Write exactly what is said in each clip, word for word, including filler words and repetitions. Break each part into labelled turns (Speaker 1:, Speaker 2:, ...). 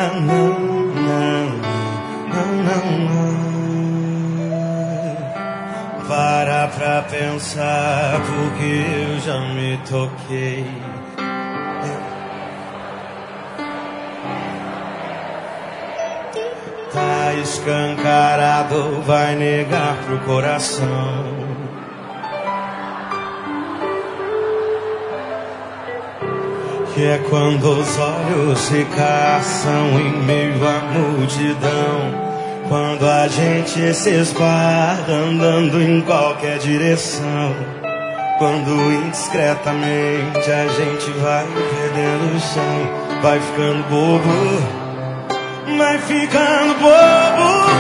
Speaker 1: não, não, não, não, não. Para pra pensar, porque eu já me toquei. Tá escancarado, vai negar pro coração. Que é quando os olhos se caçam em meio à multidão. Quando a gente se esbarra andando em qualquer direção. Quando indiscretamente a gente vai perdendo o chão. Vai ficando bobo, vai ficando bobo.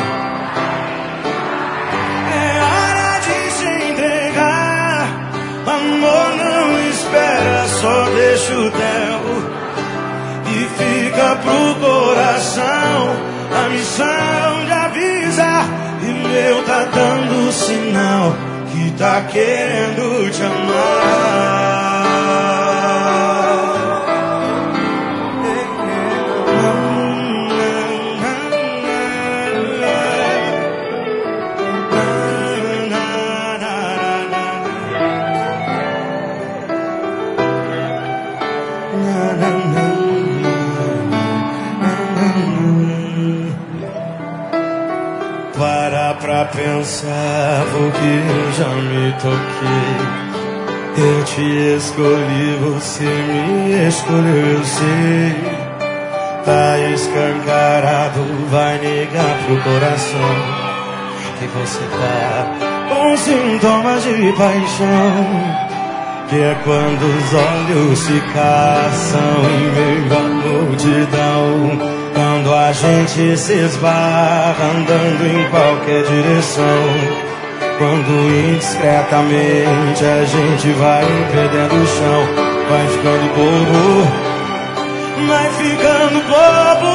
Speaker 1: É hora de se entregar. Amor não espera, só deixa o tempo. E fica pro coração a missão de avisar. E meu tá dando sinal que tá querendo te amar. Para pra pensar, porque eu já me toquei. Eu te escolhi, você me escolheu, eu sei. Tá escancarado, vai negar pro coração que você tá com sintomas de paixão. Que é quando os olhos se caçam em meio à multidão. Quando a gente se esbarra andando em qualquer direção. Quando indiscretamente a gente vai perdendo o chão. Vai ficando bobo, vai ficando bobo.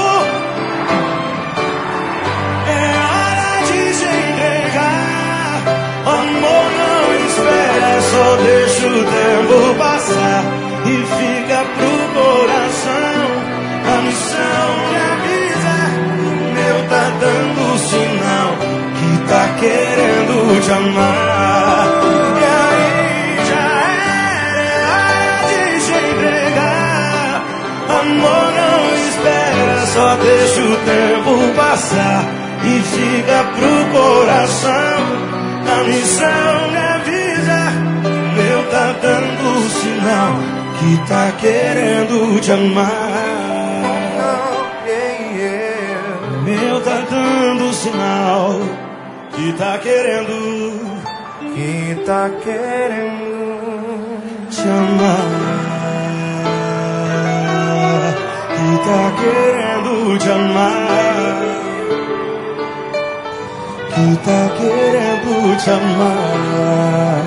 Speaker 1: É hora de se entregar. Amor não espera, só deixa o tempo passar. E fica pro coração a missão de avisar. O meu tá dando sinal que tá querendo te amar. E aí já é hora de se entregar. Amor não espera, só deixa o tempo passar. E fica pro coração a missão de avisar. O meu tá dando sinal que tá querendo te amar. Meu tá dando sinal que tá querendo, que tá querendo te amar, que tá querendo te amar, que tá querendo te amar.